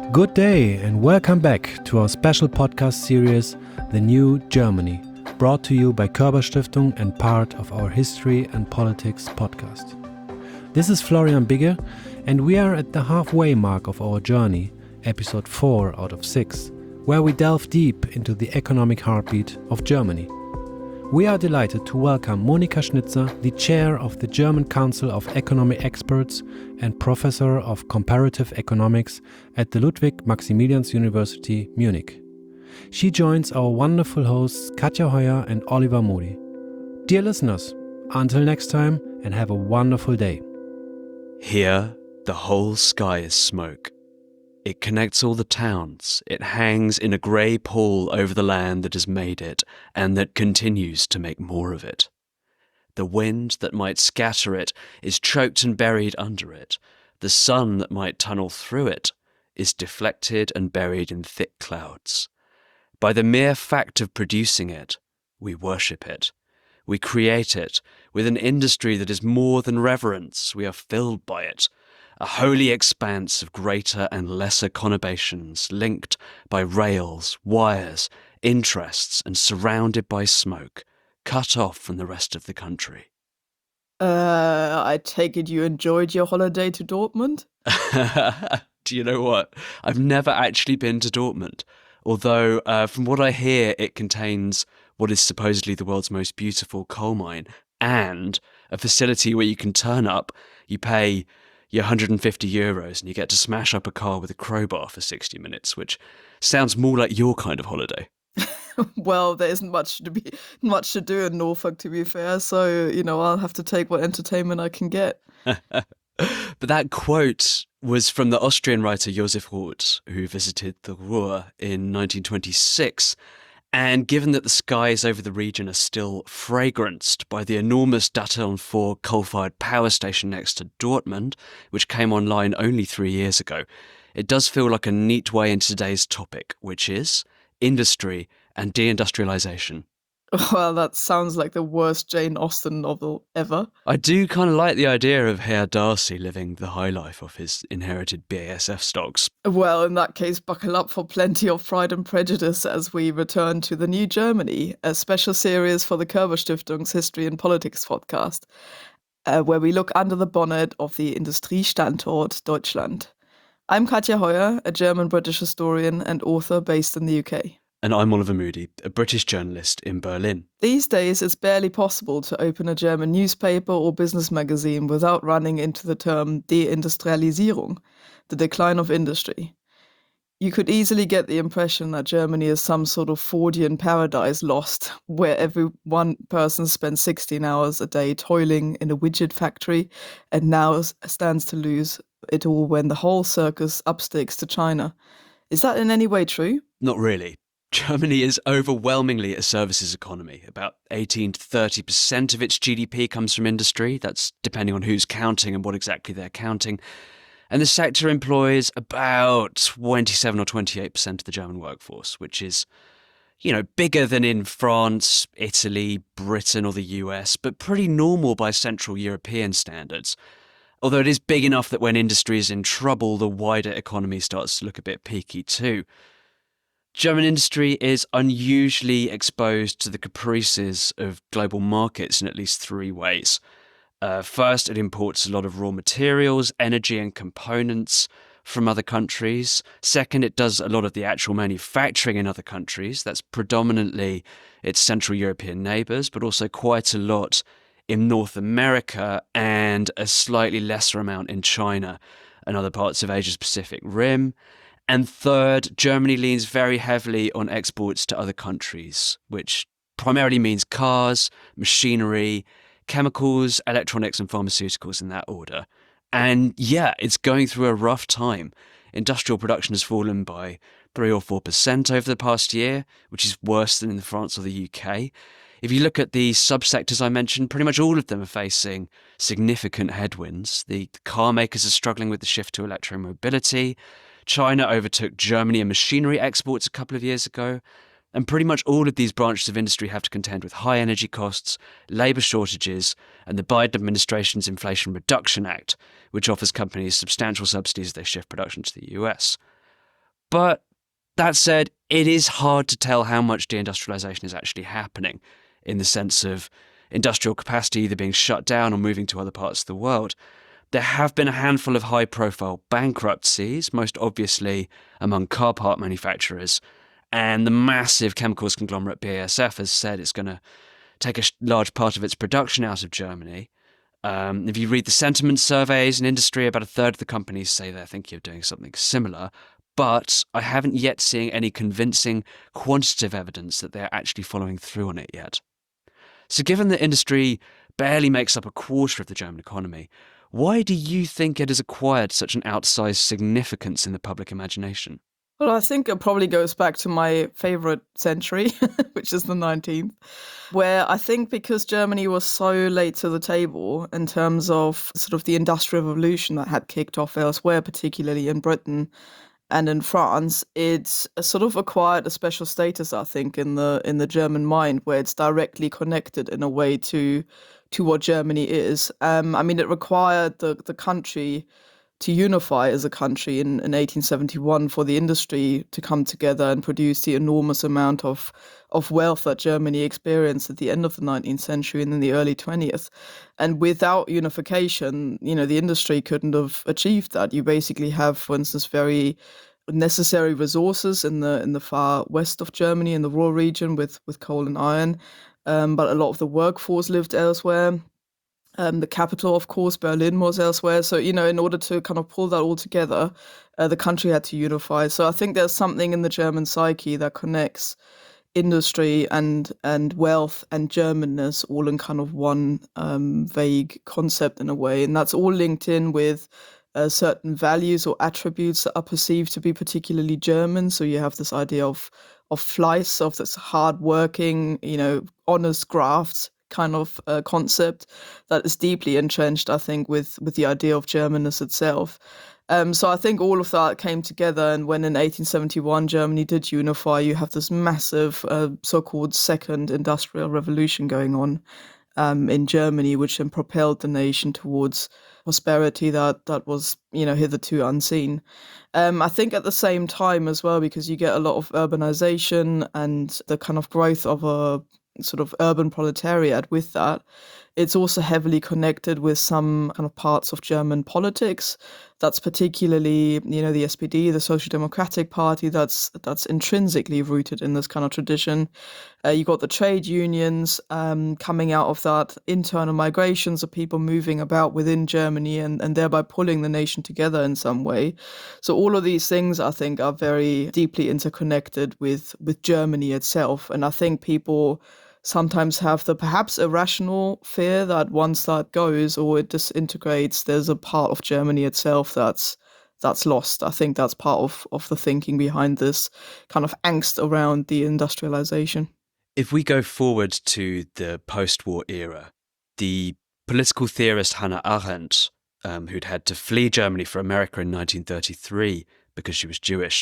Good day and welcome back to our special podcast series, The New Germany, brought to you by Körber Stiftung and part of our History and Politics podcast. This is Florian Bigge and we are at the halfway mark of our journey, episode 4 out of 6, where we delve deep into the economic heartbeat of Germany. We are delighted to welcome Monika Schnitzer, the chair of the German Council of Economic Experts and professor of comparative economics at the Ludwig-Maximilians University, Munich. She joins our wonderful hosts Katja Heuer and Oliver Modi. Dear listeners, until next time and have a wonderful day. Here, the whole sky is smoke. It connects all the towns. It hangs in a grey pall over the land that has made it, and that continues to make more of it. The wind that might scatter it is choked and buried under it. The sun that might tunnel through it is deflected and buried in thick clouds. By the mere fact of producing it, we worship it. We create it with an industry that is more than reverence. We are filled by it. A holy expanse of greater and lesser conurbations linked by rails, wires, interests, and surrounded by smoke, cut off from the rest of the country. I take it you enjoyed your holiday to Dortmund? Do you know what? I've never actually been to Dortmund, although from what I hear, it contains what is supposedly the world's most beautiful coal mine and a facility where you can turn up, you pay your €150 and you get to smash up a car with a crowbar for 60 minutes, which sounds more like your kind of holiday. Well, there isn't much to do in Norfolk, to be fair, so, I'll have to take what entertainment I can get. But that quote was from the Austrian writer Josef Roth, who visited the Ruhr in 1926. And given that the skies over the region are still fragranced by the enormous Datteln 4 coal-fired power station next to Dortmund, which came online only 3 years ago, it does feel like a neat way into today's topic, which is industry and deindustrialization. Well, that sounds like the worst Jane Austen novel ever. I do kind of like the idea of Herr Darcy living the high life off his inherited BASF stocks. Well, in that case, buckle up for plenty of Pride and Prejudice as we return to The New Germany, a special series for the Körber Stiftung's History and Politics podcast, where we look under the bonnet of the Industriestandort Deutschland. I'm Katja Heuer, a German-British historian and author based in the UK. And I'm Oliver Moody, a British journalist in Berlin. These days, it's barely possible to open a German newspaper or business magazine without running into the term Deindustrialisierung, the decline of industry. You could easily get the impression that Germany is some sort of Fordian paradise lost, where every one person spends 16 hours a day toiling in a widget factory and now stands to lose it all when the whole circus upstakes to China. Is that in any way true? Not really. Germany is overwhelmingly a services economy. About 18 to 30% of its GDP comes from industry. That's depending on who's counting and what exactly they're counting. And the sector employs about 27 or 28% of the German workforce, which is, bigger than in France, Italy, Britain or the US, but pretty normal by Central European standards. Although it is big enough that when industry is in trouble, the wider economy starts to look a bit peaky too. German industry is unusually exposed to the caprices of global markets in at least 3 ways. First, it imports a lot of raw materials, energy and components from other countries. Second, it does a lot of the actual manufacturing in other countries. That's predominantly its Central European neighbours, but also quite a lot in North America and a slightly lesser amount in China and other parts of Asia's Pacific Rim. And third, Germany leans very heavily on exports to other countries, which primarily means cars, machinery, chemicals, electronics and pharmaceuticals in that order. And yeah, it's going through a rough time. Industrial production has fallen by 3 or 4% over the past year, which is worse than in France or the UK. If you look at the subsectors I mentioned, pretty much all of them are facing significant headwinds. The car makers are struggling with the shift to electromobility. China overtook Germany in machinery exports a couple of years ago. And pretty much all of these branches of industry have to contend with high energy costs, labour shortages, and the Biden administration's Inflation Reduction Act, which offers companies substantial subsidies as they shift production to the US. But that said, it is hard to tell how much deindustrialization is actually happening, in the sense of industrial capacity either being shut down or moving to other parts of the world. There have been a handful of high-profile bankruptcies, most obviously among car part manufacturers, and the massive chemicals conglomerate BASF has said it's going to take a large part of its production out of Germany. If you read the sentiment surveys in industry, about a third of the companies say they're thinking of doing something similar, but I haven't yet seen any convincing quantitative evidence that they're actually following through on it yet. So given that industry barely makes up a quarter of the German economy, why do you think it has acquired such an outsized significance in the public imagination? Well, I think it probably goes back to my favorite century, which is the 19th, where I think because Germany was so late to the table in terms of sort of the Industrial Revolution that had kicked off elsewhere, particularly in Britain and in France, it's sort of acquired a special status, I think, in the German mind, where it's directly connected in a way to what Germany is. I mean, it required the country to unify as a country in 1871 for the industry to come together and produce the enormous amount of wealth that Germany experienced at the end of the 19th century and in the early 20th. And without unification, the industry couldn't have achieved that. You basically have, for instance, very necessary resources in the far west of Germany, in the rural region with coal and iron, but a lot of the workforce lived elsewhere. The capital, of course, Berlin, was elsewhere. So, in order to kind of pull that all together, the country had to unify. So I think there's something in the German psyche that connects industry and wealth and Germanness all in kind of one vague concept in a way. And that's all linked in with certain values or attributes that are perceived to be particularly German. So you have this idea of Fleiss, of this hardworking, honest graft kind of concept that is deeply entrenched, I think, with the idea of Germanness itself. So I think all of that came together, and when in 1871 Germany did unify, you have this massive so-called Second Industrial Revolution going on in Germany, which then propelled the nation towards prosperity that was, hitherto unseen. I think at the same time as well, because you get a lot of urbanization and the kind of growth of a sort of urban proletariat with that, it's also heavily connected with some kind of parts of German politics. That's particularly, the SPD, the Social Democratic Party, that's intrinsically rooted in this kind of tradition. You got the trade unions coming out of that, internal migrations of people moving about within Germany and thereby pulling the nation together in some way. So all of these things, I think, are very deeply interconnected with Germany itself. And I think people sometimes have the perhaps irrational fear that once that goes or it disintegrates, there's a part of Germany itself that's lost. I think that's part of the thinking behind this kind of angst around the industrialization. If we go forward to the post-war era, the political theorist Hannah Arendt, who'd had to flee Germany for America in 1933 because she was Jewish,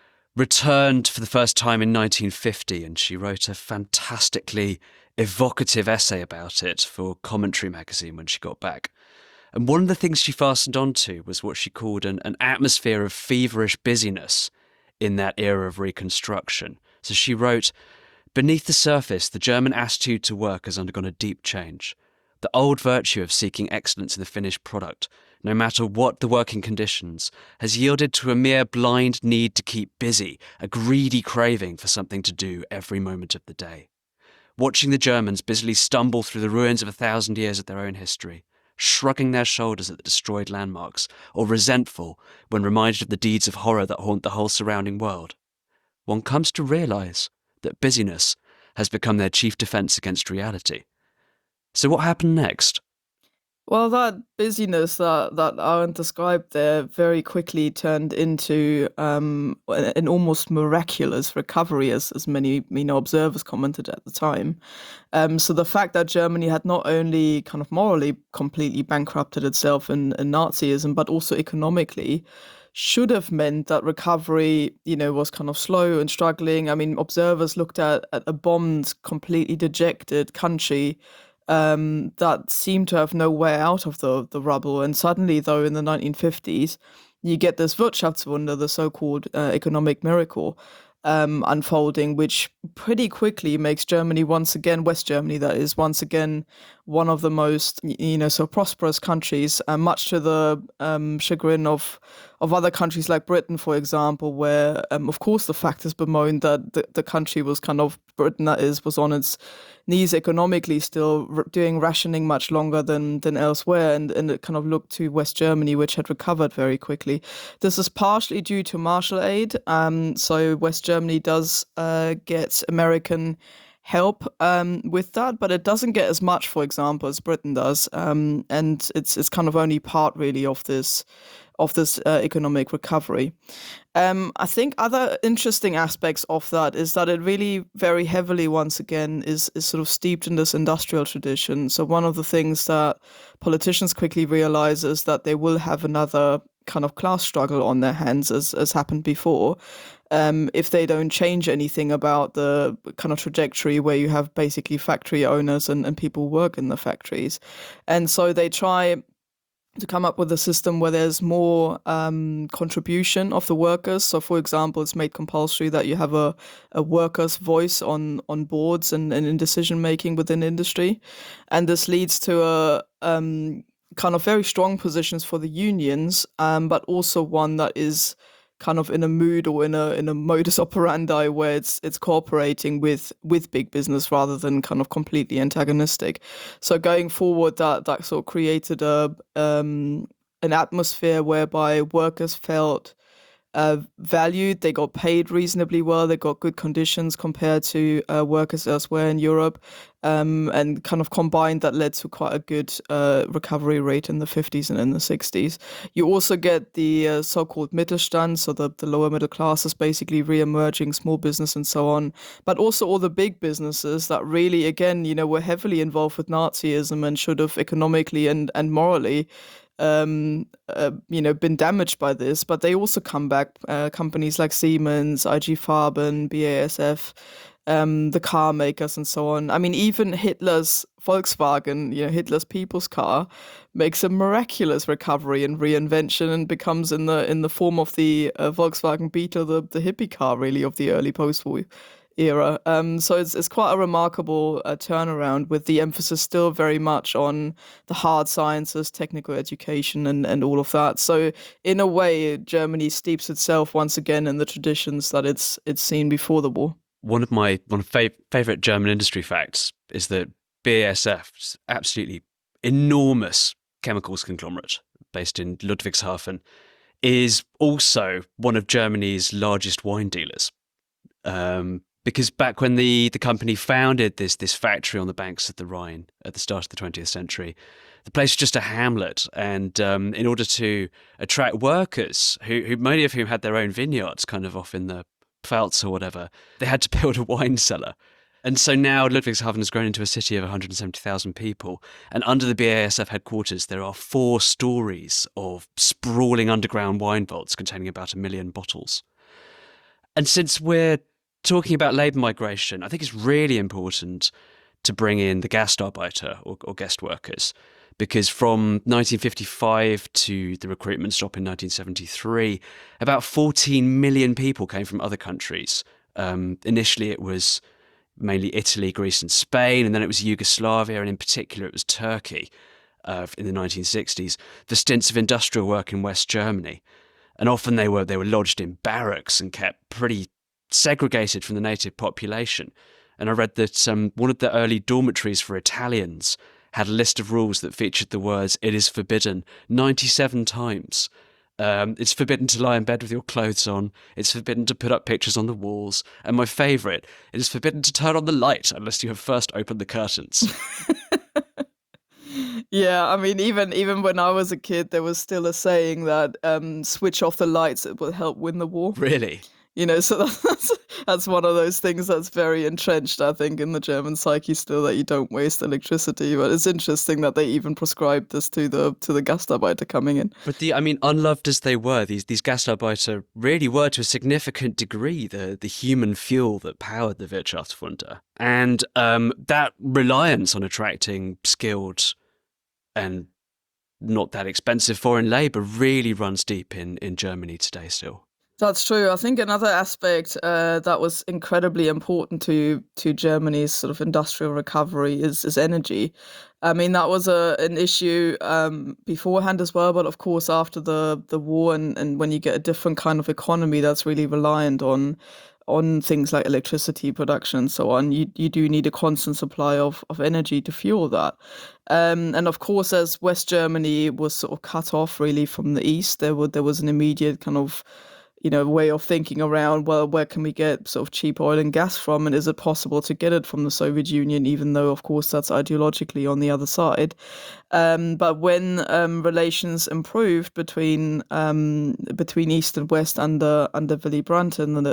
returned for the first time in 1950, and she wrote a fantastically evocative essay about it for Commentary magazine when she got back. And one of the things she fastened onto was what she called an atmosphere of feverish busyness in that era of Reconstruction. So she wrote, "Beneath the surface, the German attitude to work has undergone a deep change. The old virtue of seeking excellence in the finished product, no matter what the working conditions, has yielded to a mere blind need to keep busy, a greedy craving for something to do every moment of the day. Watching the Germans busily stumble through the ruins of 1,000 years of their own history, shrugging their shoulders at the destroyed landmarks, or resentful when reminded of the deeds of horror that haunt the whole surrounding world, one comes to realize that busyness has become their chief defense against reality." So what happened next? Well, that busyness that Arendt described there very quickly turned into an almost miraculous recovery, as many observers commented at the time. So the fact that Germany had not only kind of morally completely bankrupted itself in Nazism, but also economically, should have meant that recovery, was kind of slow and struggling. I mean, observers looked at a bombed, completely dejected country that seemed to have no way out of the rubble. And suddenly, though, in the 1950s, you get this Wirtschaftswunder, the so-called economic miracle, unfolding, which pretty quickly makes Germany once again, West Germany that is, once again one of the most, so prosperous countries, much to the chagrin of other countries like Britain, for example, where, of course, the fact is bemoaned that the country was Britain that is, was on its knees economically, still doing rationing much longer than elsewhere, and it kind of looked to West Germany, which had recovered very quickly. This is partially due to Marshall Aid. So West Germany does get American help with that, but it doesn't get as much, for example, as Britain does, and it's kind of only part really of this economic recovery. I think other interesting aspects of that is that it really very heavily, once again, is sort of steeped in this industrial tradition. So one of the things that politicians quickly realize is that they will have another kind of class struggle on their hands, as happened before, if they don't change anything about the kind of trajectory where you have basically factory owners and people work in the factories. And so they try to come up with a system where there's more contribution of the workers. So, for example, it's made compulsory that you have a worker's voice on boards and in decision making within industry, and this leads to a kind of very strong positions for the unions, but also one that is kind of in a mood or in a modus operandi where it's cooperating with big business rather than kind of completely antagonistic. So going forward, that sort of created an atmosphere whereby workers felt valued, they got paid reasonably well, they got good conditions compared to workers elsewhere in Europe, and kind of combined that led to quite a good recovery rate in the 50s and in the 60s. You also get the so-called Mittelstand, so the lower middle classes basically re-emerging, small business and so on, but also all the big businesses that really, again, were heavily involved with Nazism and should have economically and morally been damaged by this, but they also come back. Companies like Siemens, IG Farben, BASF, the car makers and so on. I mean, even Hitler's Volkswagen, Hitler's people's car, makes a miraculous recovery and reinvention and becomes in the form of the Volkswagen Beetle, the hippie car really of the early post-war era. So it's quite a remarkable turnaround, with the emphasis still very much on the hard sciences, technical education, and all of that. So in a way, Germany steeps itself once again in the traditions that it's seen before the war. One of my favorite German industry facts is that BASF's absolutely enormous chemicals conglomerate based in Ludwigshafen is also one of Germany's largest wine dealers. Because back when the company founded this factory on the banks of the Rhine at the start of the 20th century, the place was just a hamlet. And in order to attract workers, who many of whom had their own vineyards kind of off in the Pfalz or whatever, they had to build a wine cellar. And so now Ludwigshafen has grown into a city of 170,000 people. And under the BASF headquarters, there are 4 stories of sprawling underground wine vaults containing about 1 million bottles. And since we're talking about labour migration, I think it's really important to bring in the Gastarbeiter or guest workers, because from 1955 to the recruitment stop in 1973, about 14 million people came from other countries. Initially, it was mainly Italy, Greece and Spain, and then it was Yugoslavia, and in particular it was Turkey in the 1960s, for stints of industrial work in West Germany. And often they were lodged in barracks and kept pretty segregated from the native population. And I read that one of the early dormitories for Italians had a list of rules that featured the words "it is forbidden" 97 times. It's forbidden to lie in bed with your clothes on. It's forbidden to put up pictures on the walls. And my favourite, it is forbidden to turn on the light unless you have first opened the curtains. Yeah, I mean, even when I was a kid, there was still a saying that switch off the lights, it will help win the war. Really? So that's one of those things that's very entrenched, I think, in the German psyche still, that you don't waste electricity. But it's interesting that they even prescribed this to the Gastarbeiter coming in. But unloved as they were, these Gastarbeiter really were to a significant degree the human fuel that powered the Wirtschaftswunder. And that reliance on attracting skilled and not that expensive foreign labour really runs deep in Germany today still. That's true. I think another aspect that was incredibly important to Germany's sort of industrial recovery is energy. I mean, that was an issue beforehand as well, but of course after the war and when you get a different kind of economy that's really reliant on things like electricity production and so on, you do need a constant supply of energy to fuel that. And of course, as West Germany was sort of cut off really from the east, there was an immediate kind of way of thinking around, well, where can we get sort of cheap oil and gas from? And is it possible to get it from the Soviet Union, even though, of course, that's ideologically on the other side? But when relations improved between East and West under Willy Brandt in the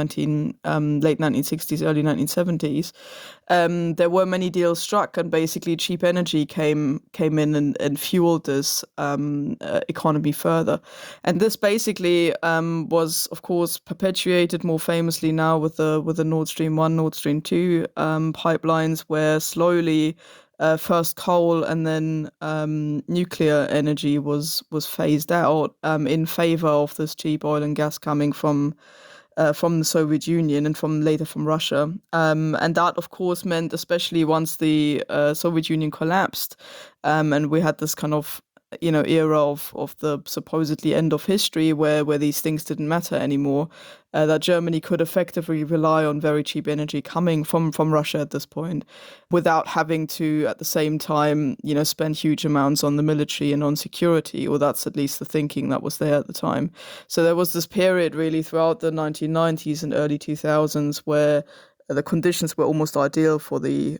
late 1960s, early 1970s, there were many deals struck, and basically cheap energy came in and fueled this economy further. And this basically was, of course, perpetuated more famously now with the Nord Stream 1, Nord Stream 2 pipelines, where slowly first coal and then nuclear energy was phased out in favor of this cheap oil and gas coming from the Soviet Union and later from Russia. And that, of course, meant, especially once the Soviet Union collapsed, and we had this kind of era of the supposedly end of history where these things didn't matter anymore, that Germany could effectively rely on very cheap energy coming from Russia at this point without having to, at the same time, spend huge amounts on the military and on security, or that's at least the thinking that was there at the time. So there was this period really throughout the 1990s and early 2000s where the conditions were almost ideal for the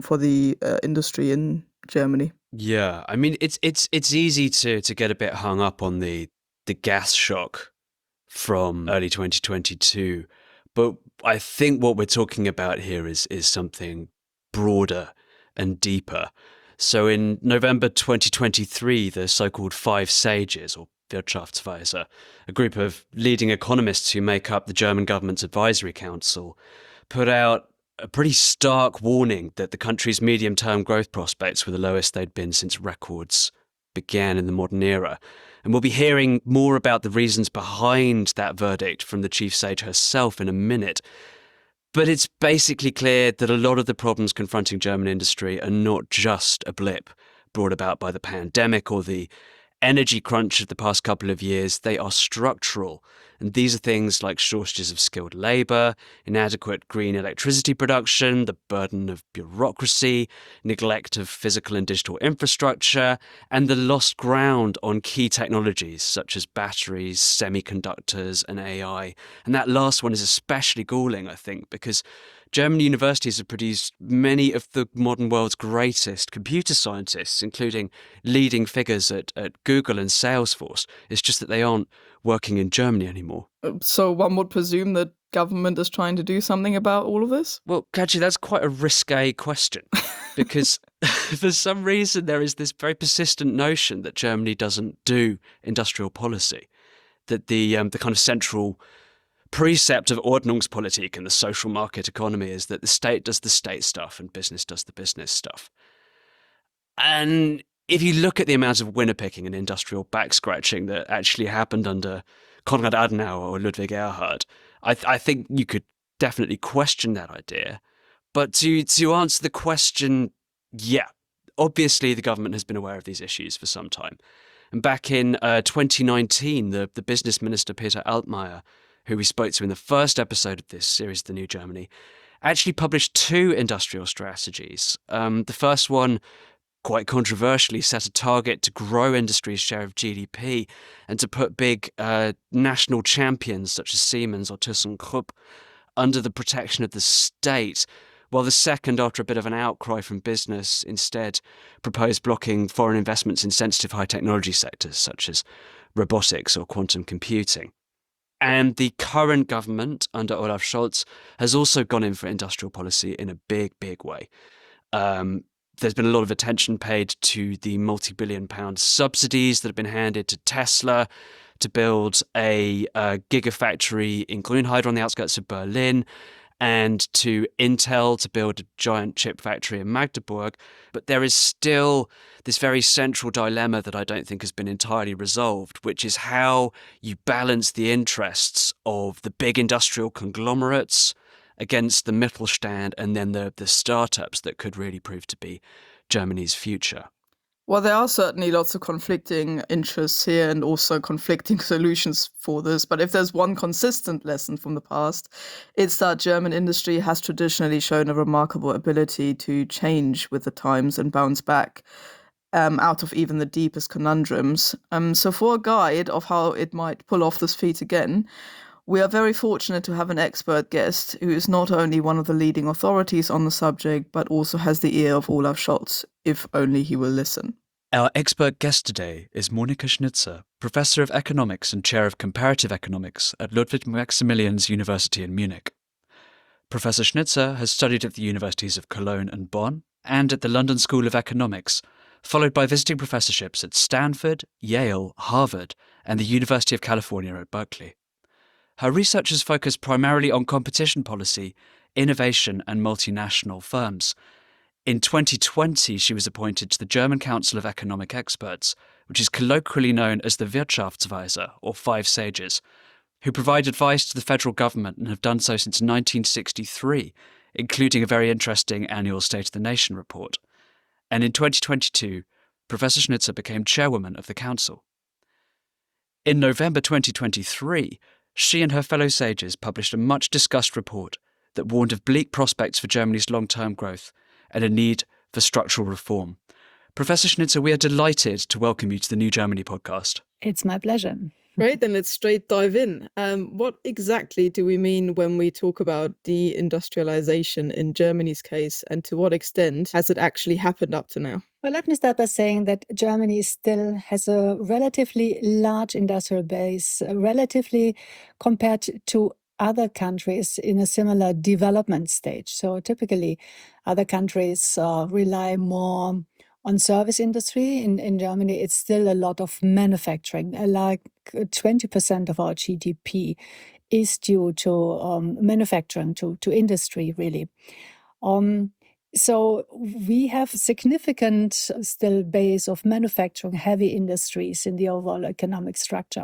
industry in Germany. Yeah, I mean, it's easy to get a bit hung up on the gas shock from early 2022, but I think what we're talking about here is something broader and deeper. So in November 2023, the so-called Five Sages, or Wirtschaftsweise, a group of leading economists who make up the German government's advisory council, put out a pretty stark warning that the country's medium-term growth prospects were the lowest they'd been since records began in the modern era. And we'll be hearing more about the reasons behind that verdict from the chief sage herself in a minute. But it's basically clear that a lot of the problems confronting German industry are not just a blip brought about by the pandemic or the energy crunch of the past couple of years. They are structural. And these are things like shortages of skilled labour, inadequate green electricity production, the burden of bureaucracy, neglect of physical and digital infrastructure, and the lost ground on key technologies such as batteries, semiconductors, and AI. And that last one is especially galling, I think, because German universities have produced many of the modern world's greatest computer scientists, including leading figures at Google and Salesforce. It's just that they aren't working in Germany anymore. So one would presume that government is trying to do something about all of this? Well, Katja, that's quite a risque question because for some reason there is this very persistent notion that Germany doesn't do industrial policy, that the kind of central precept of Ordnungspolitik and the social market economy is that the state does the state stuff and business does the business stuff. And if you look at the amount of winner-picking and industrial back-scratching that actually happened under Konrad Adenauer or Ludwig Erhard, I think you could definitely question that idea. But to answer the question, yeah, obviously the government has been aware of these issues for some time. And back in 2019, the business minister Peter Altmaier, who we spoke to in the first episode of this series, The New Germany, actually published 2 industrial strategies. The first one, quite controversially, set a target to grow industry's share of GDP and to put big national champions such as Siemens or ThyssenKrupp under the protection of the state, while the second, after a bit of an outcry from business, instead proposed blocking foreign investments in sensitive high technology sectors such as robotics or quantum computing. And the current government under Olaf Scholz has also gone in for industrial policy in a big, big way. There's been a lot of attention paid to the multi-billion-pound subsidies that have been handed to Tesla to build a gigafactory in Grünheide on the outskirts of Berlin. and to Intel to build a giant chip factory in Magdeburg. But there is still this very central dilemma that I don't think has been entirely resolved, which is how you balance the interests of the big industrial conglomerates against the Mittelstand and then the startups that could really prove to be Germany's future. Well, there are certainly lots of conflicting interests here and also conflicting solutions for this. But if there's one consistent lesson from the past, it's that German industry has traditionally shown a remarkable ability to change with the times and bounce back out of even the deepest conundrums. So for a guide of how it might pull off this feat again, we are very fortunate to have an expert guest who is not only one of the leading authorities on the subject, but also has the ear of Olaf Scholz, if only he will listen. Our expert guest today is Monika Schnitzer, Professor of Economics and Chair of Comparative Economics at Ludwig Maximilians University in Munich. Professor Schnitzer has studied at the universities of Cologne and Bonn and at the London School of Economics, followed by visiting professorships at Stanford, Yale, Harvard, and the University of California at Berkeley. Her research has focused primarily on competition policy, innovation, and multinational firms. In 2020, she was appointed to the German Council of Economic Experts, which is colloquially known as the Wirtschaftsweise, or Five Sages, who provide advice to the federal government and have done so since 1963, including a very interesting annual State of the Nation report. And in 2022, Professor Schnitzer became chairwoman of the council. In November 2023, she and her fellow sages published a much-discussed report that warned of bleak prospects for Germany's long-term growth and a need for structural reform. Professor Schnitzer, we are delighted to welcome you to the New Germany podcast. It's my pleasure. Great, then let's straight dive in. What exactly do we mean when we talk about deindustrialization in Germany's case, and to what extent has it actually happened up to now? Well, let me start by saying that Germany still has a relatively large industrial base, relatively compared to other countries in a similar development stage. So typically, other countries rely more on service industry. In Germany, it's still a lot of manufacturing. Like 20% of our GDP is due to manufacturing, to industry, really. So we have significant still base of manufacturing, heavy industries in the overall economic structure.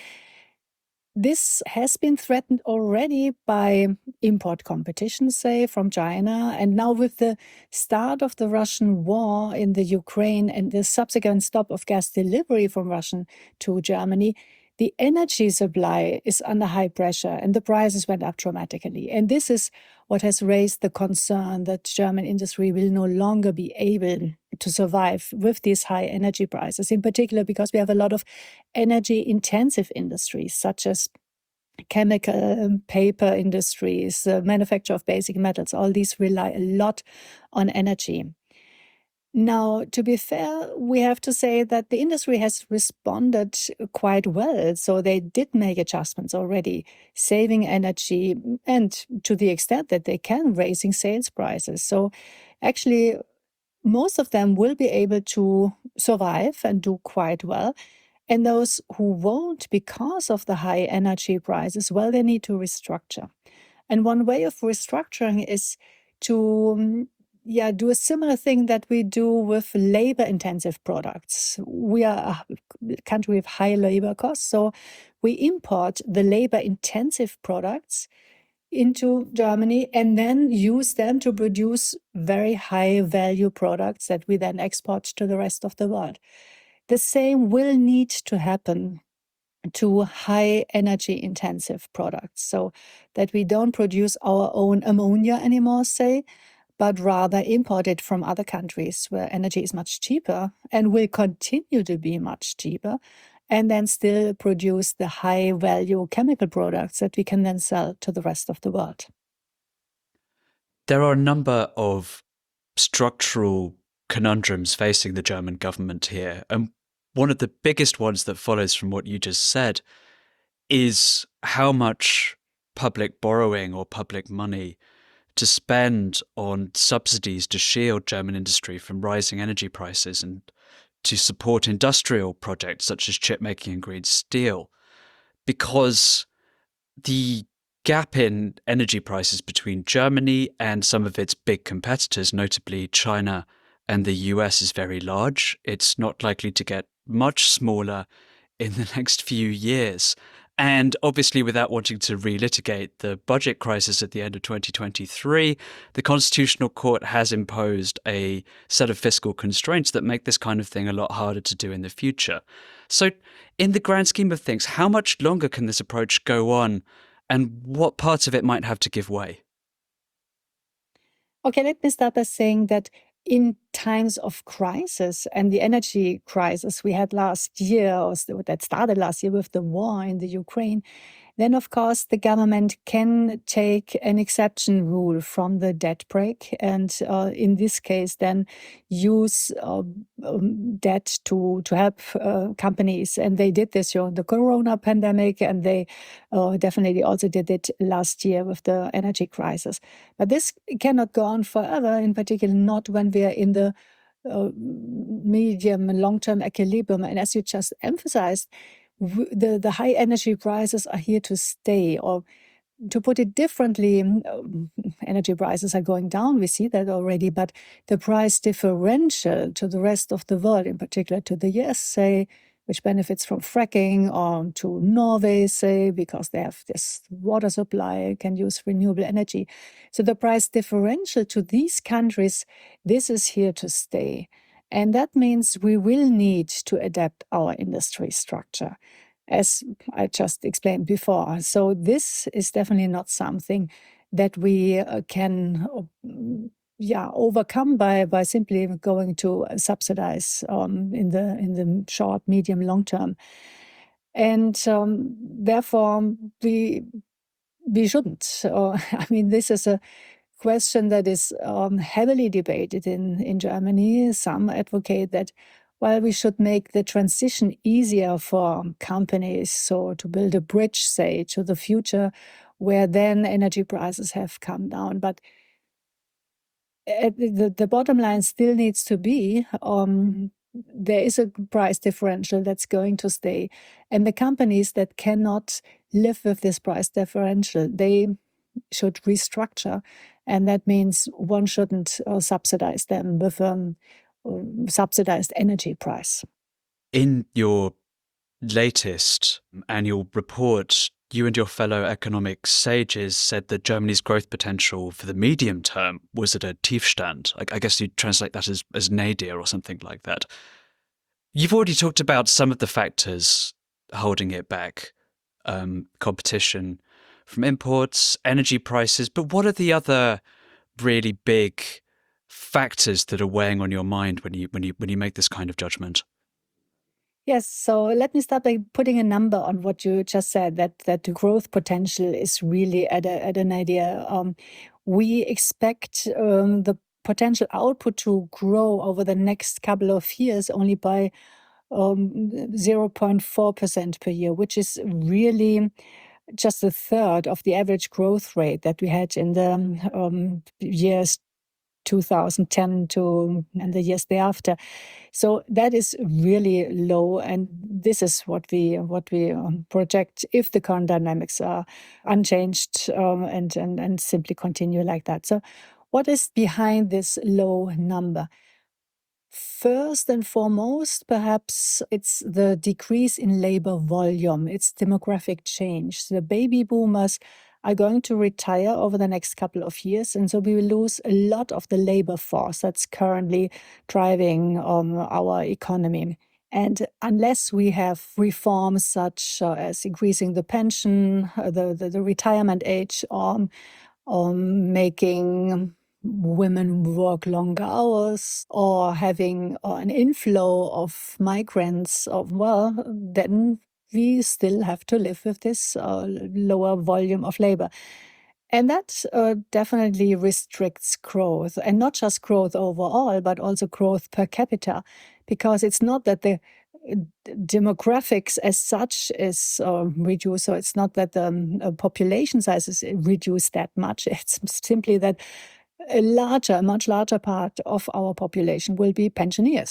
This has been threatened already by import competition, say, from China. And now with the start of the Russian war in the Ukraine and the subsequent stop of gas delivery from Russia to Germany, the energy supply is under high pressure and the prices went up dramatically. And this is what has raised the concern that German industry will no longer be able to survive with these high energy prices, in particular because we have a lot of energy-intensive industries, such as chemical, paper industries, manufacture of basic metals. All these rely a lot on energy. Now, to be fair, we have to say that the industry has responded quite well. So they did make adjustments already, saving energy and to the extent that they can, raising sales prices. So actually, most of them will be able to survive and do quite well. And those who won't because of the high energy prices, well, they need to restructure. And one way of restructuring is to do a similar thing that we do with labor-intensive products. We are a country with high labor costs, so we import the labor-intensive products into Germany and then use them to produce very high-value products that we then export to the rest of the world. The same will need to happen to high energy-intensive products, so that we don't produce our own ammonia anymore, say, but rather import it from other countries where energy is much cheaper and will continue to be much cheaper, and then still produce the high-value chemical products that we can then sell to the rest of the world. There are a number of structural conundrums facing the German government here, and one of the biggest ones that follows from what you just said is how much public borrowing or public money to spend on subsidies to shield German industry from rising energy prices and to support industrial projects such as chip making and green steel, because the gap in energy prices between Germany and some of its big competitors, notably China and the US, is very large. It's not likely to get much smaller in the next few years. And obviously, without wanting to relitigate the budget crisis at the end of 2023, the Constitutional Court has imposed a set of fiscal constraints that make this kind of thing a lot harder to do in the future. So, in the grand scheme of things, how much longer can this approach go on, and what parts of it might have to give way? Okay, let me start by saying that in times of crisis, and the energy crisis we had last year, or that started last year with the war in the Ukraine, then of course the government can take an exception rule from the debt brake, and in this case then use debt to help companies. And they did this during the corona pandemic, and they definitely also did it last year with the energy crisis. But this cannot go on forever, in particular not when we are in the medium and long-term equilibrium. And as you just emphasized, the high energy prices are here to stay. Or to put it differently, energy prices are going down. We see that already. But the price differential to the rest of the world, in particular to the US, say, which benefits from fracking, or to Norway, say, because they have this water supply, can use renewable energy. So the price differential to these countries, this is here to stay. And that means we will need to adapt our industry structure, as I just explained before. So this is definitely not something that we can overcome by simply going to subsidize in the short, medium, long term. And therefore, we shouldn't. I mean, this is a question that is heavily debated in Germany. Some advocate that, well, we should make the transition easier for companies, so to build a bridge, say, to the future, where then energy prices have come down. But the bottom line still needs to be there is a price differential that's going to stay. And the companies that cannot live with this price differential, they should restructure. And that means one shouldn't subsidize them with subsidized energy price. In your latest annual report, you and your fellow economic sages said that Germany's growth potential for the medium term was at a Tiefstand. I guess you'd translate that as nadir or something like that. You've already talked about some of the factors holding it back, competition from imports, energy prices, but what are the other really big factors that are weighing on your mind when you make this kind of judgment? Yes, so let me start by putting a number on what you just said, that the growth potential is really at an idea. We expect the potential output to grow over the next couple of years only by 0.4% per year, which is really just a third of the average growth rate that we had in the years 2010 and the years thereafter. So that is really low, and this is what we project if the current dynamics are unchanged and simply continue like that. So what is behind this low number? First and foremost, perhaps it's the decrease in labor volume. It's demographic change. The baby boomers are going to retire over the next couple of years, and so we will lose a lot of the labor force that's currently driving our economy. And unless we have reforms such as increasing the pension, the retirement age, making women work longer hours, or having an inflow of migrants, then we still have to live with this lower volume of labor. And that definitely restricts growth, and not just growth overall, but also growth per capita, because it's not that the demographics as such is reduced. So it's not that the population size is reduced that much. It's simply that a much larger part of our population will be pensioners.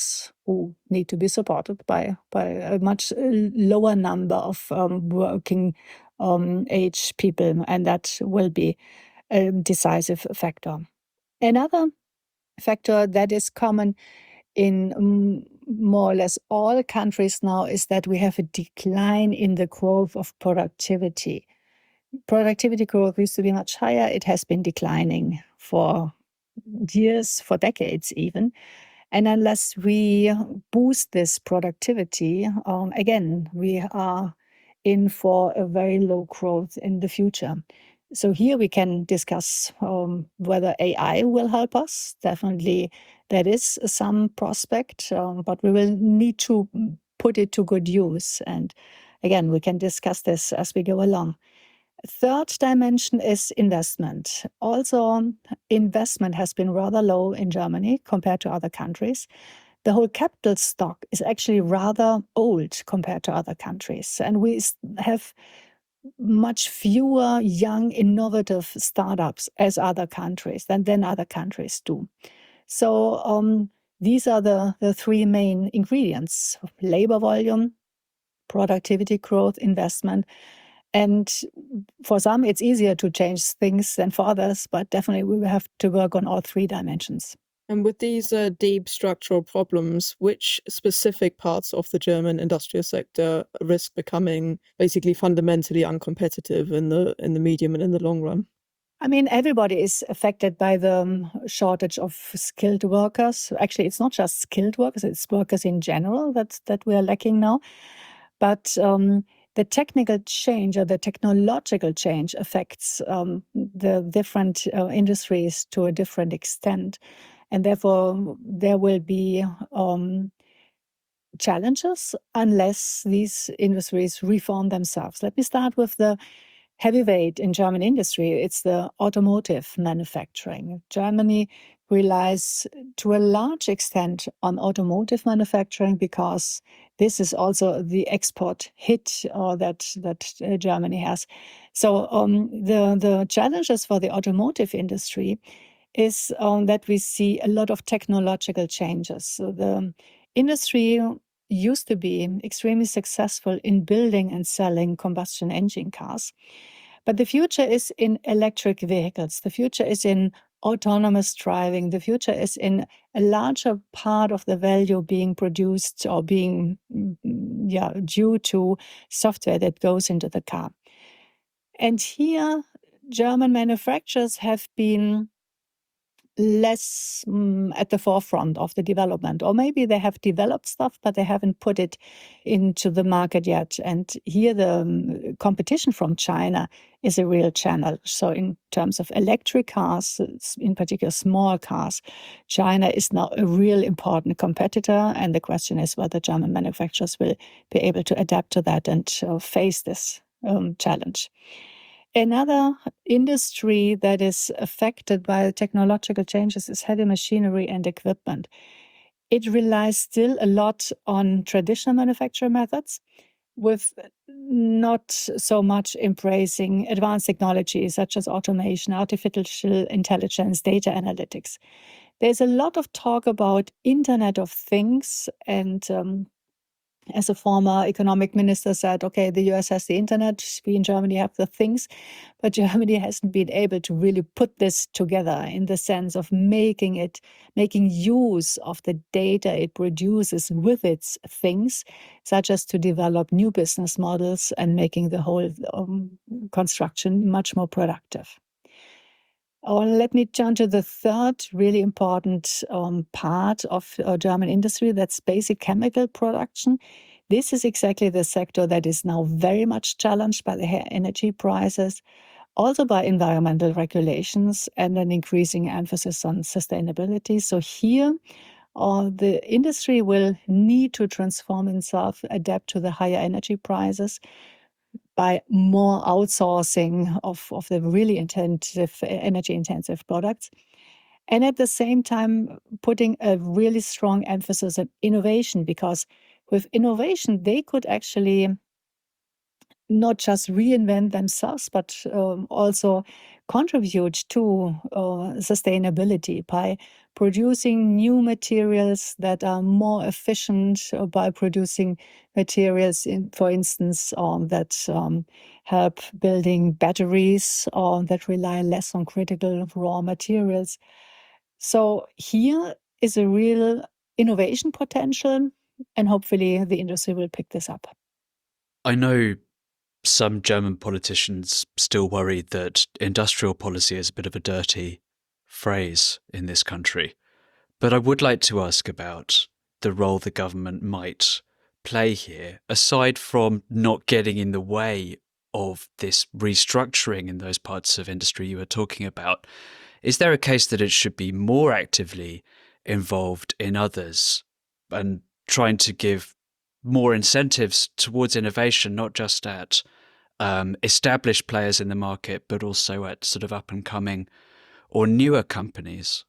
who need to be supported by a much lower number of working age people, and that will be a decisive factor. Another factor that is common in more or less all countries now is that we have a decline in the growth of productivity. Productivity growth used to be much higher. It has been declining for years, for decades even. And unless we boost this productivity, again, we are in for a very low growth in the future. So here we can discuss whether AI will help us. Definitely, that is some prospect, but we will need to put it to good use. And again, we can discuss this as we go along. Third dimension is investment. Also, investment has been rather low in Germany compared to other countries. The whole capital stock is actually rather old compared to other countries. And we have much fewer young, innovative startups as other countries than other countries do. So these are the three main ingredients: labor volume, productivity growth, investment. And for some, it's easier to change things than for others, but definitely we will have to work on all three dimensions. And with these deep structural problems, which specific parts of the German industrial sector risk becoming basically fundamentally uncompetitive in the medium and in the long run? I mean, everybody is affected by the shortage of skilled workers. Actually, it's not just skilled workers, it's workers in general that we are lacking now. But the technical change or the technological change affects the different industries to a different extent. And therefore, there will be challenges unless these industries reform themselves. Let me start with the heavyweight in German industry. It's the automotive manufacturing. Germany relies to a large extent on automotive manufacturing because this is also the export hit that Germany has. So the challenges for the automotive industry is that we see a lot of technological changes. So the industry used to be extremely successful in building and selling combustion engine cars. But the future is in electric vehicles. The future is in autonomous driving. The future is in a larger part of the value being produced or being due to software that goes into the car. And here, German manufacturers have been less at the forefront of the development, or maybe they have developed stuff, but they haven't put it into the market yet. And here the competition from China is a real challenge. So in terms of electric cars, in particular small cars, China is now a real important competitor. And the question is whether German manufacturers will be able to adapt to that and face this challenge. Another industry that is affected by technological changes is heavy machinery and equipment. It relies still a lot on traditional manufacturing methods, with not so much embracing advanced technologies such as automation, artificial intelligence, data analytics. There's a lot of talk about Internet of Things, and as a former economic minister said, okay, the US has the internet, we in Germany have the things, but Germany hasn't been able to really put this together in the sense of making use of the data it produces with its things, such as to develop new business models and making the whole construction much more productive. Let me turn to the third really important part of German industry, that's basic chemical production. This is exactly the sector that is now very much challenged by the energy prices, also by environmental regulations and an increasing emphasis on sustainability. So here, the industry will need to transform itself, adapt to the higher energy prices, by more outsourcing of the really energy-intensive products. And at the same time, putting a really strong emphasis on innovation, because with innovation, they could actually not just reinvent themselves, but also contribute to sustainability by producing new materials that are more efficient, by producing materials, for instance, that help building batteries or that rely less on critical raw materials. So here is a real innovation potential, and hopefully the industry will pick this up. I know some German politicians still worry that industrial policy is a bit of a dirty phrase in this country. But I would like to ask about the role the government might play here, aside from not getting in the way of this restructuring in those parts of industry you were talking about. Is there a case that it should be more actively involved in others and trying to give more incentives towards innovation, not just at established players in the market, but also at sort of up and coming or newer companies?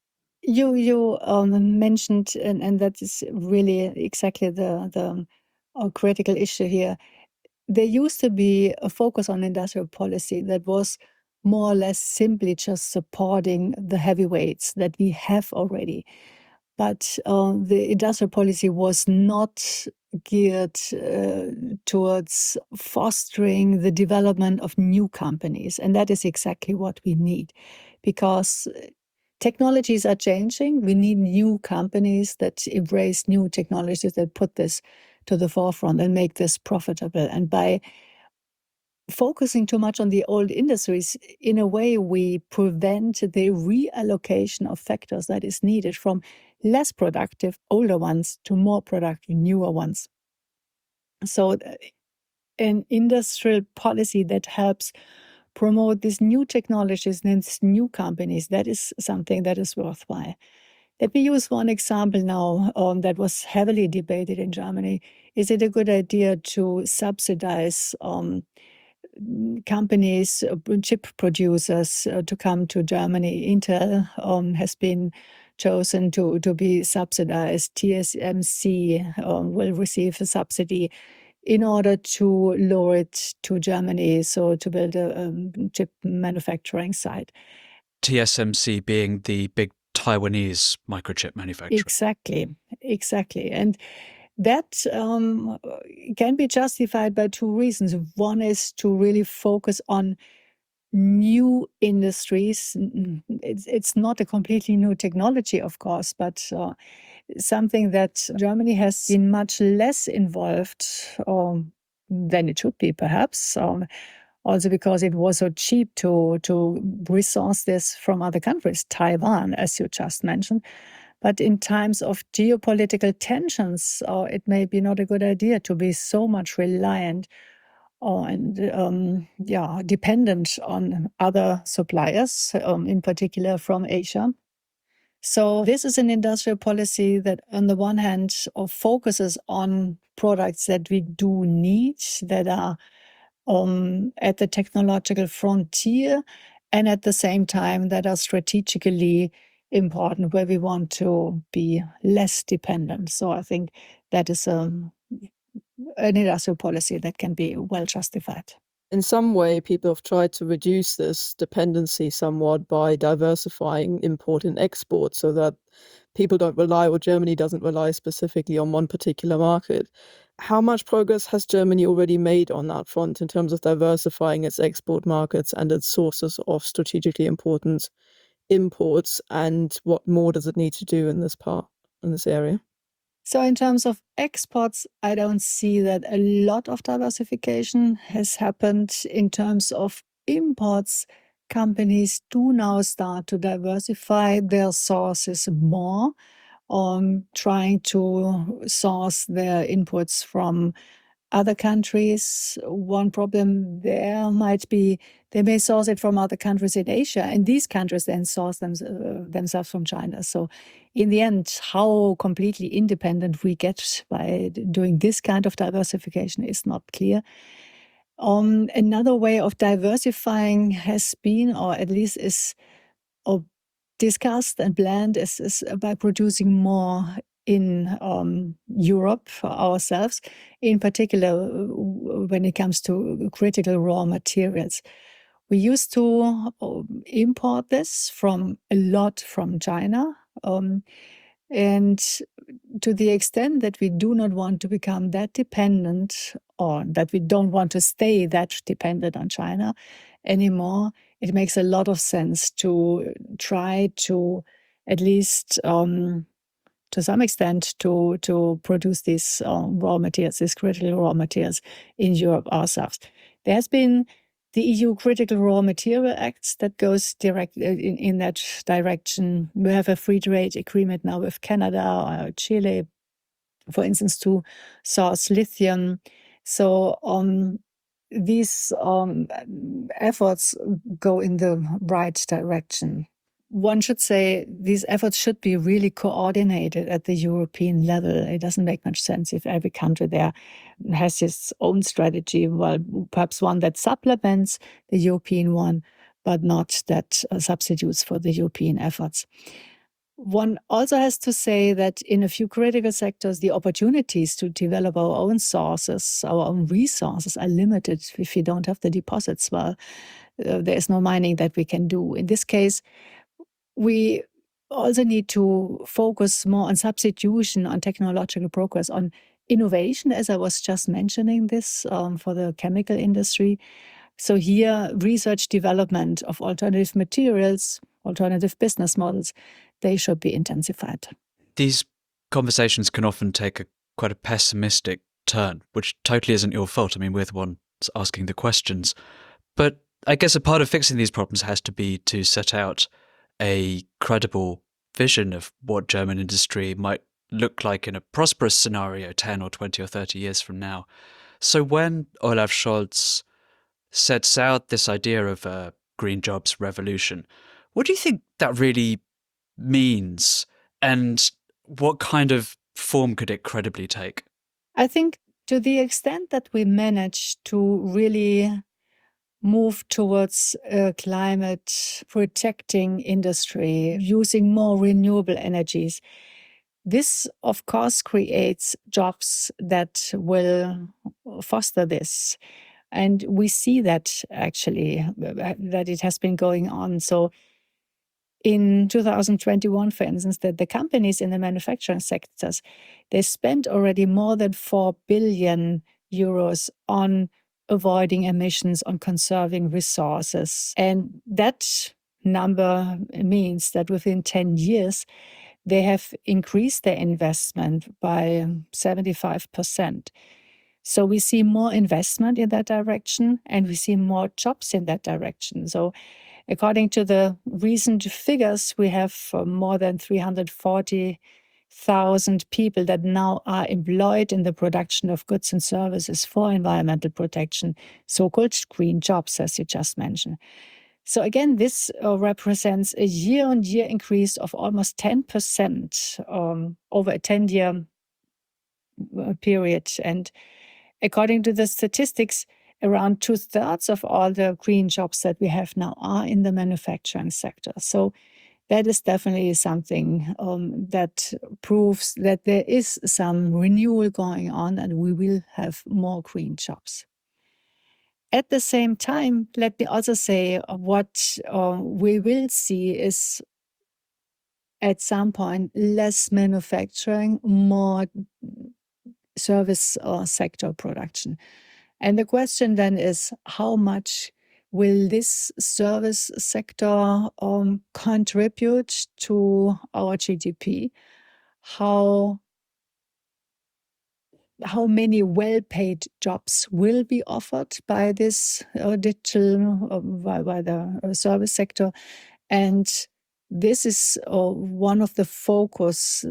You mentioned, and that is really exactly the critical issue here. There used to be a focus on industrial policy that was more or less simply just supporting the heavyweights that we have already. But the industrial policy was not geared towards fostering the development of new companies. And that is exactly what we need, because technologies are changing. We need new companies that embrace new technologies, that put this to the forefront and make this profitable. And by focusing too much on the old industries, in a way, we prevent the reallocation of factors that is needed from less productive older ones to more productive newer ones. So an industrial policy that helps promote these new technologies and these new companies, that is something that is worthwhile. Let me use one example now that was heavily debated in Germany. Is it a good idea to subsidize companies, chip producers to come to Germany? Intel has been chosen to be subsidized. TSMC will receive a subsidy in order to lure it to Germany, so to build a chip manufacturing site. TSMC being the big Taiwanese microchip manufacturer. Exactly. And that can be justified by two reasons. One is to really focus on new industries. It's not a completely new technology, of course, but something that Germany has been much less involved than it should be, perhaps. Also because it was so cheap to resource this from other countries, Taiwan, as you just mentioned. But in times of geopolitical tensions, it may be not a good idea to be so much reliant and dependent on other suppliers, in particular from Asia. So this is an industrial policy that, on the one hand, focuses on products that we do need, that are at the technological frontier, and at the same time that are strategically important, where we want to be less dependent. So I think that is an industrial policy that can be well justified. In some way, people have tried to reduce this dependency somewhat by diversifying import and export so that people don't rely, or Germany doesn't rely specifically on one particular market. How much progress has Germany already made on that front in terms of diversifying its export markets and its sources of strategically important imports, and what more does it need to do in this area? So in terms of exports, I don't see that a lot of diversification has happened. In terms of imports, companies do now start to diversify their sources more, trying to source their inputs from other countries. One problem there might be they may source it from other countries in Asia, and these countries then source themselves from China. So in the end, how completely independent we get by doing this kind of diversification is not clear. Another way of diversifying has been, or at least is discussed and planned, is by producing more in Europe ourselves, in particular when it comes to critical raw materials. We used to import this from China. And to the extent that we do not want to become that dependent, or that we don't want to stay that dependent on China anymore, it makes a lot of sense to try to, at least to some extent, to produce these raw materials, these critical raw materials in Europe ourselves. There has been the EU Critical Raw Material Acts that goes direct in that direction. We have a free trade agreement now with Canada or Chile, for instance, to source lithium. So these efforts go in the right direction. One should say these efforts should be really coordinated at the European level. It doesn't make much sense if every country there has its own strategy, well, perhaps one that supplements the European one, but not that substitutes for the European efforts. One also has to say that in a few critical sectors, the opportunities to develop our own sources, our own resources are limited if you don't have the deposits. Well, there is no mining that we can do. In this case, we also need to focus more on substitution, on technological progress, on innovation, as I was just mentioning this for the chemical industry. So here, research development of alternative materials, alternative business models, they should be intensified. These conversations can often take quite a pessimistic turn, which totally isn't your fault. I mean, we're the ones asking the questions. But I guess a part of fixing these problems has to be to set out a credible vision of what German industry might look like in a prosperous scenario 10 or 20 or 30 years from now. So when Olaf Scholz sets out this idea of a green jobs revolution, what do you think that really means, and what kind of form could it credibly take? I think to the extent that we manage to really move towards a climate protecting industry, using more renewable energies, this, of course, creates jobs that will foster this. And we see that actually, that it has been going on. So in 2021, for instance, the companies in the manufacturing sectors, they spent already more than 4 billion euros on avoiding emissions, on conserving resources. And that number means that within 10 years, they have increased their investment by 75%. So we see more investment in that direction, and we see more jobs in that direction. So according to the recent figures, we have more than 340,000 people that now are employed in the production of goods and services for environmental protection, so-called green jobs, as you just mentioned. So again, this represents a year-on-year increase of almost 10% over a 10-year period. And according to the statistics, around 2/3 of all the green jobs that we have now are in the manufacturing sector. So that is definitely something that proves that there is some renewal going on, and we will have more green jobs. At the same time, let me also say what we will see is at some point less manufacturing, more service sector production. And the question then is, how much will this service sector contribute to our GDP? How many well-paid jobs will be offered by this digital, by the service sector? And this is one of the foci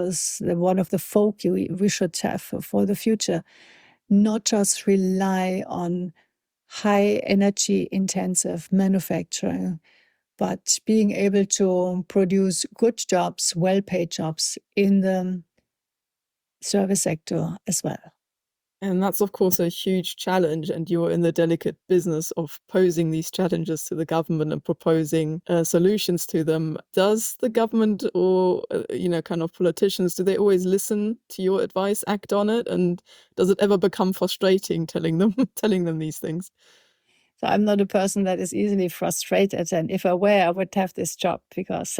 we should have for the future. Not just rely on high energy intensive manufacturing, but being able to produce good jobs, well-paid jobs in the service sector as well. And that's, of course, a huge challenge. And you're in the delicate business of posing these challenges to the government and proposing solutions to them. Does the government or, kind of politicians, do they always listen to your advice, act on it? And does it ever become frustrating telling them these things? So I'm not a person that is easily frustrated. And if I were, I would have this job, because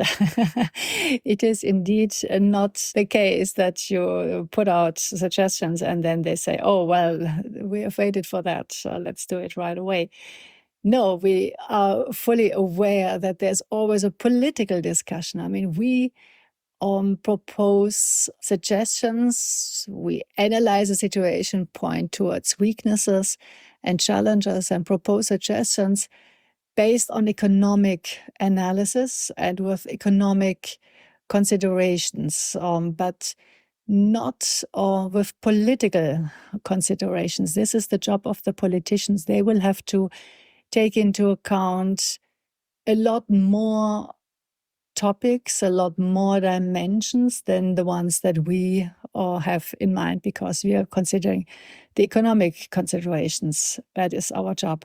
it is indeed not the case that you put out suggestions and then they say, oh, well, we have waited for that, so let's do it right away. No, we are fully aware that there's always a political discussion. I mean, we propose suggestions, we analyze the situation, point towards weaknesses and challenges, and propose suggestions based on economic analysis and with economic considerations, but not with political considerations. This is the job of the politicians. They will have to take into account a lot more topics, a lot more dimensions than the ones that we have in mind, because we are considering the economic considerations. That is our job.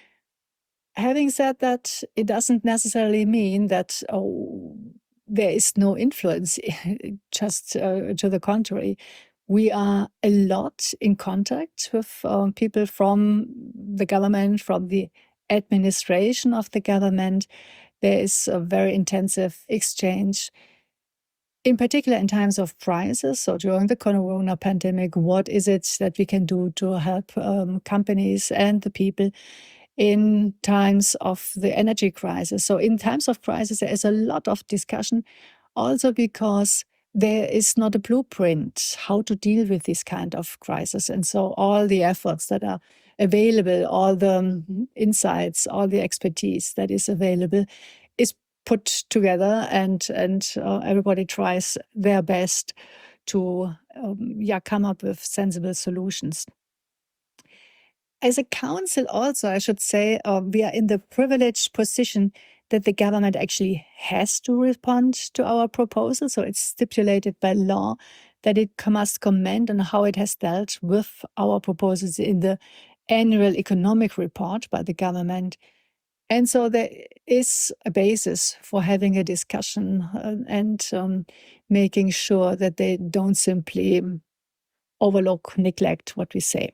Having said that, it doesn't necessarily mean that there is no influence, just to the contrary. We are a lot in contact with people from the government, from the administration of the government. There is a very intensive exchange, in particular in times of crisis. So during the corona pandemic, what is it that we can do to help companies and the people in times of the energy crisis? So in times of crisis, there is a lot of discussion, also because there is not a blueprint how to deal with this kind of crisis. And so all the efforts that are available, all the insights, all the expertise that is available is put together, and everybody tries their best to come up with sensible solutions. As a council also, I should say, we are in the privileged position that the government actually has to respond to our proposal. So it's stipulated by law that it must comment on how it has dealt with our proposals in the annual economic report by the government. And so there is a basis for having a discussion and making sure that they don't simply overlook, neglect what we say.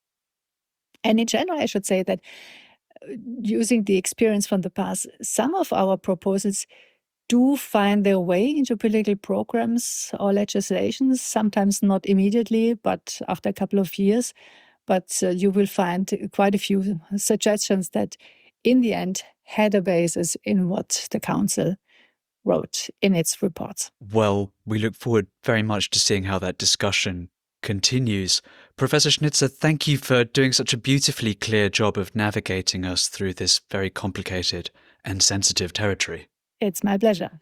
And in general, I should say that using the experience from the past, some of our proposals do find their way into political programs or legislations, sometimes not immediately, but after a couple of years. But you will find quite a few suggestions that in the end had a basis in what the council wrote in its reports. Well, we look forward very much to seeing how that discussion continues. Professor Schnitzer, thank you for doing such a beautifully clear job of navigating us through this very complicated and sensitive territory. It's my pleasure.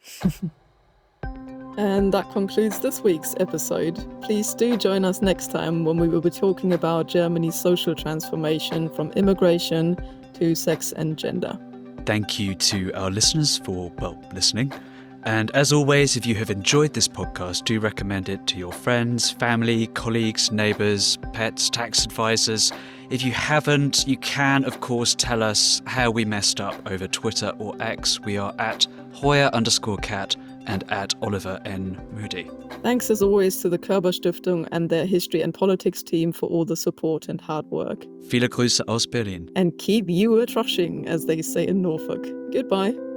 And that concludes this week's episode. Please do join us next time when we will be talking about Germany's social transformation from immigration to sex and gender. Thank you to our listeners for, listening. And as always, if you have enjoyed this podcast, do recommend it to your friends, family, colleagues, neighbours, pets, tax advisors. If you haven't, you can, of course, tell us how we messed up over Twitter or X. We are at Hoyer_Cat and at Oliver N. Moody. Thanks as always to the Körber Stiftung and their history and politics team for all the support and hard work. Viele Grüße aus Berlin. And keep you a trushing, as they say in Norfolk. Goodbye.